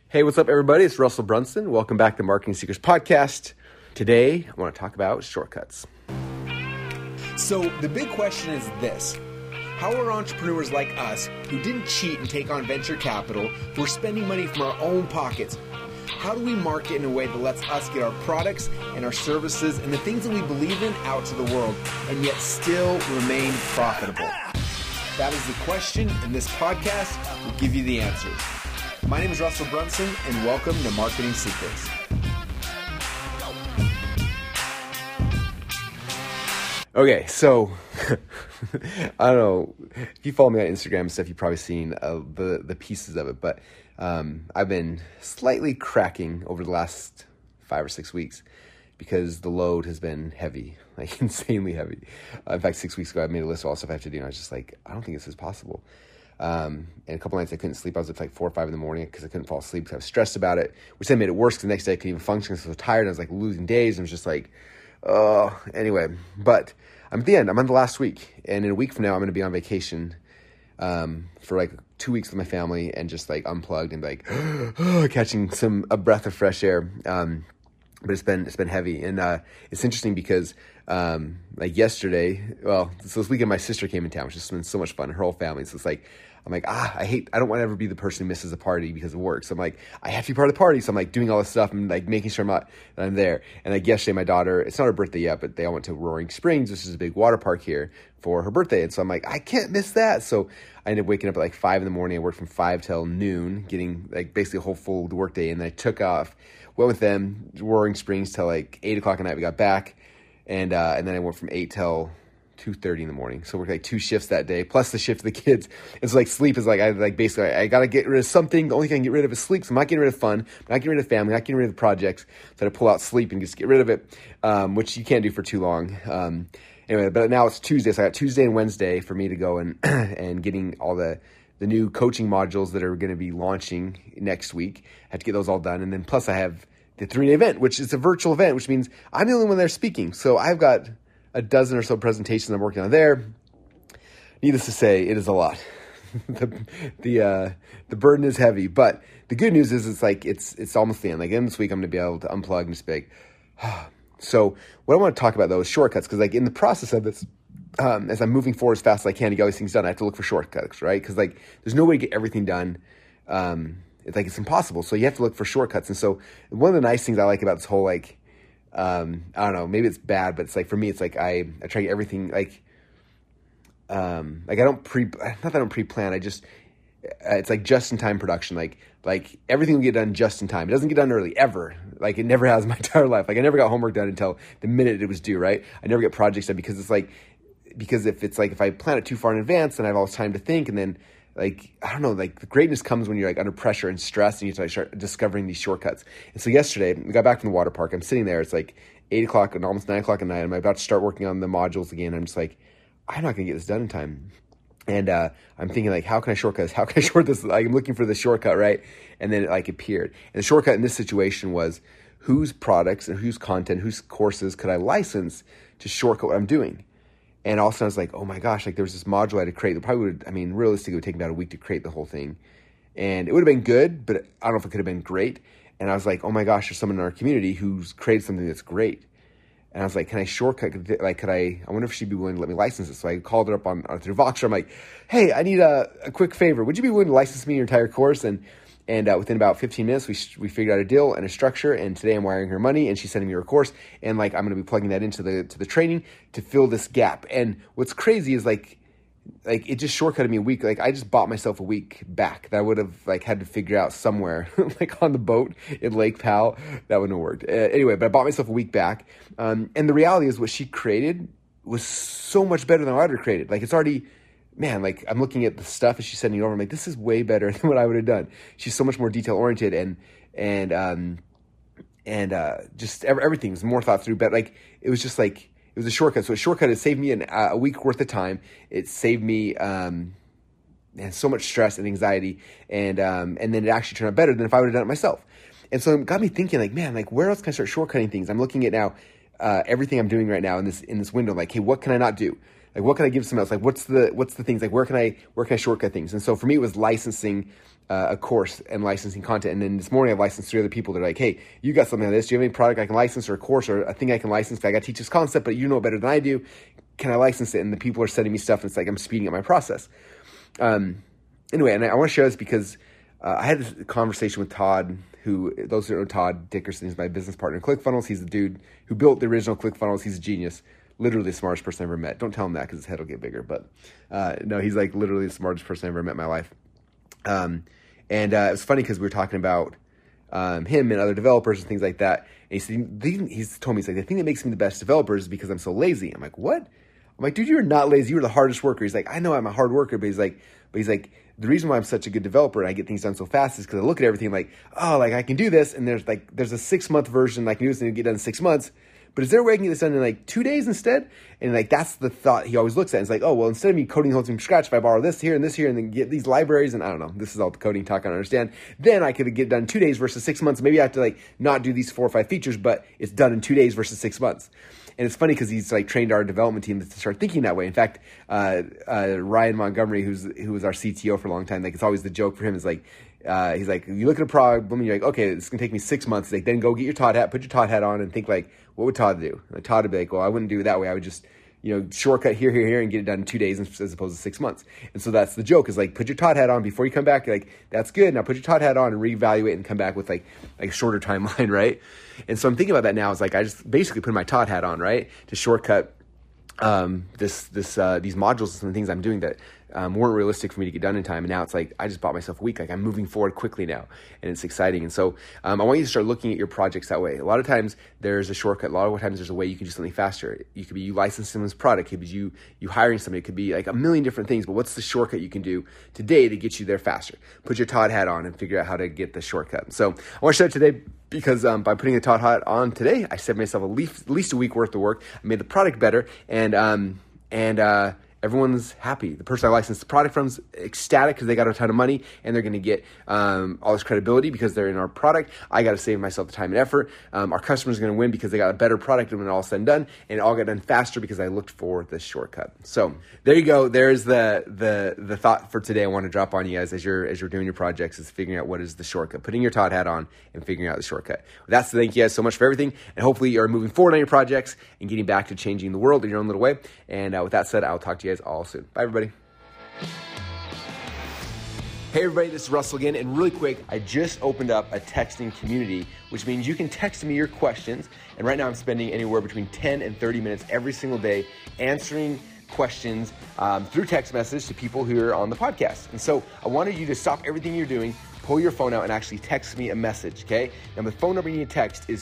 Hey, what's up, everybody? It's Russell Brunson. Welcome back to Marketing Secrets Podcast. Today, I want to talk about shortcuts. So the big question is this. How are entrepreneurs like us, who didn't cheat and take on venture capital, who are spending money from our own pockets, how do we market in a way that lets us get our products and our services and the things that we believe in out to the world and yet still remain profitable? That is the question, and this podcast will give you the answers. My name is Russell Brunson, and welcome to Marketing Secrets. Okay, so I don't know if you follow me on Instagram and stuff, you've probably seen the pieces of it, but I've been slightly cracking over the last 5 or 6 weeks because the load has been heavy, like insanely heavy. In fact, 6 weeks ago, I made a list of all the stuff I have to do, and I was just like, I don't think this is possible. And a couple nights I couldn't sleep. I was up to like 4 or 5 in the morning because I couldn't fall asleep because I was stressed about it, which then made it worse because the next day I couldn't even function because I was so tired. I was like losing days, and I was just like, oh, anyway. But I'm at the end. I'm on the last week, and in a week from now, I'm going to be on vacation for like 2 weeks with my family and just like unplugged and like catching a breath of fresh air. But it's been heavy, and it's interesting because like yesterday, so this weekend my sister came in town, which has been so much fun. Her whole family. So it's like I'm like I don't want to ever be the person who misses a party because of work. So I'm like I have to be part of the party. So I'm like doing all this stuff and like making sure that I'm there. And like yesterday, my daughter, it's not her birthday yet, but they all went to Roaring Springs, which is a big water park here, for her birthday. And so I'm like I can't miss that. So I ended up waking up at like 5 in the morning. I worked from 5 till noon, getting like basically a whole full work day. And then I took off. Went with them, Roaring Springs, till like 8 o'clock at night. We got back, and then I went from 8 till 2:30 in the morning. So we worked like 2 shifts that day, plus the shift of the kids. It's like sleep is like basically I got to get rid of something. The only thing I can get rid of is sleep. So I'm not getting rid of fun, I'm not getting rid of family, I'm not getting rid of the projects. So I pull out sleep and just get rid of it, which you can't do for too long. Anyway, but now it's Tuesday, so I got Tuesday and Wednesday for me to go and and getting all the new coaching modules that are going to be launching next week. I have to get those all done, and then plus I have the 3-day event, which is a virtual event, which means I'm the only one there speaking. So I've got a dozen or so presentations I'm working on there. Needless to say, it is a lot. The burden is heavy, but the good news is it's almost the end. Like in this week, I'm going to be able to unplug and just be like, So what I want to talk about though is shortcuts, because like in the process of this, as I'm moving forward as fast as I can to get all these things done, I have to look for shortcuts, right? Because like there's no way to get everything done. It's impossible. So you have to look for shortcuts. And so one of the nice things I like about this whole, like, I don't know, maybe it's bad, but it's like, for me, it's like, I try to get everything I don't not that I don't pre-plan. It's like just in time production. Like everything will get done just in time. It doesn't get done early ever. Like it never has my entire life. Like I never got homework done until the minute it was due, right? I never get projects done because if I plan it too far in advance, then I have all this time to think, and then like, I don't know, like the greatness comes when you're like under pressure and stress and you have to like start discovering these shortcuts. And so yesterday we got back from the water park. I'm sitting there. It's like 8 o'clock and almost 9 o'clock at night. I'm about to start working on the modules again. I'm just like, I'm not going to get this done in time. And I'm thinking like, how can I shortcut this? How can I short this? Like I'm looking for the shortcut, right? And then it like appeared. And the shortcut in this situation was whose products and whose content, whose courses could I license to shortcut what I'm doing? And all of a sudden I was like, oh my gosh, like there was this module I had to create that probably realistically it would take about a week to create the whole thing. And it would have been good, but I don't know if it could have been great. And I was like, oh my gosh, there's someone in our community who's created something that's great. And I was like, can I shortcut? Like, I wonder if she'd be willing to let me license it. So I called her up through Voxer. I'm like, hey, I need a quick favor. Would you be willing to license me your entire course? And within about 15 minutes, we figured out a deal and a structure. And today I'm wiring her money, and she's sending me her course. And like I'm going to be plugging that into the training to fill this gap. And what's crazy is like it just shortcutted me a week. Like I just bought myself a week back that I would have like had to figure out somewhere, like on the boat in Lake Powell. That wouldn't have worked anyway. But I bought myself a week back. And the reality is, what she created was so much better than what I would have created. Like it's already. Man, like I'm looking at the stuff as she's sending it over. I'm like, this is way better than what I would have done. She's so much more detail oriented and just everything's more thought through. But like it was just like it was a shortcut. So a shortcut has saved me a week worth of time. It saved me so much stress and anxiety, and then it actually turned out better than if I would have done it myself. And so it got me thinking, like, man, like where else can I start shortcutting things? I'm looking at now everything I'm doing right now in this window. Like, hey, what can I not do? Like, what can I give someone else? Like, what's the things? Like, where can I shortcut things? And so for me, it was licensing a course and licensing content. And then this morning I've licensed 3 other people. They're like, hey, you got something like this. Do you have any product I can license, or a course or a thing I can license? I got to teach this concept, but you know it better than I do. Can I license it? And the people are sending me stuff, and it's like I'm speeding up my process. Anyway, and I want to share this because I had this conversation with Todd, who, those who know Todd Dickerson, is my business partner in ClickFunnels. He's the dude who built the original ClickFunnels. He's a genius. Literally the smartest person I've ever met. Don't tell him that because his head will get bigger. But no, he's like literally the smartest person I've ever met in my life. And it was funny because we were talking about him and other developers and things like that. And he said, he's told me, he's like, the thing that makes me the best developer is because I'm so lazy. I'm like, what? I'm like, dude, you're not lazy. You're the hardest worker. He's like, I know I'm a hard worker, but he's like, the reason why I'm such a good developer and I get things done so fast is because I look at everything like, oh, like I can do this. And there's a 6-month version. I can do this and get done in 6 months. But is there a way I can get this done in like 2 days instead? And like, that's the thought he always looks at. It's like, oh, well, instead of me coding the whole thing from scratch, if I borrow this here and then get these libraries, and I don't know, this is all the coding talk I don't understand, then I could get it done in 2 days versus 6 months. Maybe I have to like not do these 4 or 5 features, but it's done in 2 days versus 6 months. And it's funny because he's like trained our development team to start thinking that way. In fact, Ryan Montgomery, who was our CTO for a long time, like it's always the joke for him is like, he's like, you look at a problem and you're like, okay, this is gonna take me 6 months. He's like, then go get your Todd hat, put your Todd hat on, and think like, what would Todd do? And Todd would be like, well, I wouldn't do it that way. I would just, shortcut here, and get it done in 2 days as opposed to 6 months. And so that's the joke is like, put your Todd hat on before you come back. You're like, that's good. Now put your Todd hat on and reevaluate and come back with like a shorter timeline, right? And so I'm thinking about that now. It's like, I just basically put my Todd hat on, right? To shortcut these modules and the things I'm doing that weren't realistic for me to get done in time. And now it's like, I just bought myself a week. Like I'm moving forward quickly now, and it's exciting. And so I want you to start looking at your projects that way. A lot of times there's a shortcut. A lot of times there's a way you can do something faster. You could be you licensing someone's product. It could be you hiring somebody. It could be like a million different things. But what's the shortcut you can do today to get you there faster? Put your Todd hat on and figure out how to get the shortcut. So I want to share it today because by putting the Todd hat on today, I saved myself at least a week worth of work. I made the product better, and everyone's happy. The person I licensed the product from is ecstatic because they got a ton of money and they're going to get all this credibility because they're in our product. I got to save myself the time and effort. Our customers are going to win because they got a better product when all said and done, and it all got done faster because I looked for this shortcut. So there you go. There's the thought for today I want to drop on you guys as you're doing your projects, is figuring out what is the shortcut, putting your Todd hat on and figuring out the shortcut. That's thank you guys so much for everything, and hopefully you're moving forward on your projects and getting back to changing the world in your own little way. And with that said, I'll talk to you guys all soon. Bye, everybody. Hey, everybody, this is Russell again. And really quick, I just opened up a texting community, which means you can text me your questions. And right now I'm spending anywhere between 10 and 30 minutes every single day answering questions through text message to people who are on the podcast. And so I wanted you to stop everything you're doing, pull your phone out, and actually text me a message, okay? Now, the phone number you need to text is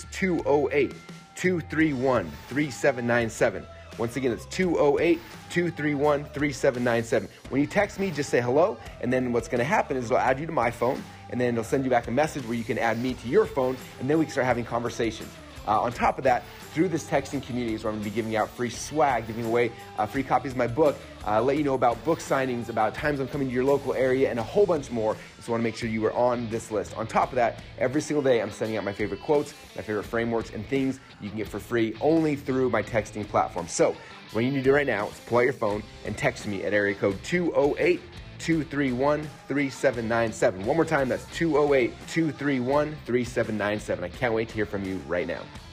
208-231-3797. Once again, it's 208-231-3797. When you text me, just say hello, and then what's going to happen is it'll add you to my phone, and then it'll send you back a message where you can add me to your phone, and then we can start having conversations. On top of that, through this texting community is where I'm going to be giving out free swag, giving away free copies of my book, let you know about book signings, about times I'm coming to your local area, and a whole bunch more. So I want to make sure you are on this list. On top of that, every single day I'm sending out my favorite quotes, my favorite frameworks, and things you can get for free only through my texting platform. So what you need to do right now is pull out your phone and text me at area code 208-231-3797. One more time, that's 208-231-3797. I can't wait to hear from you right now.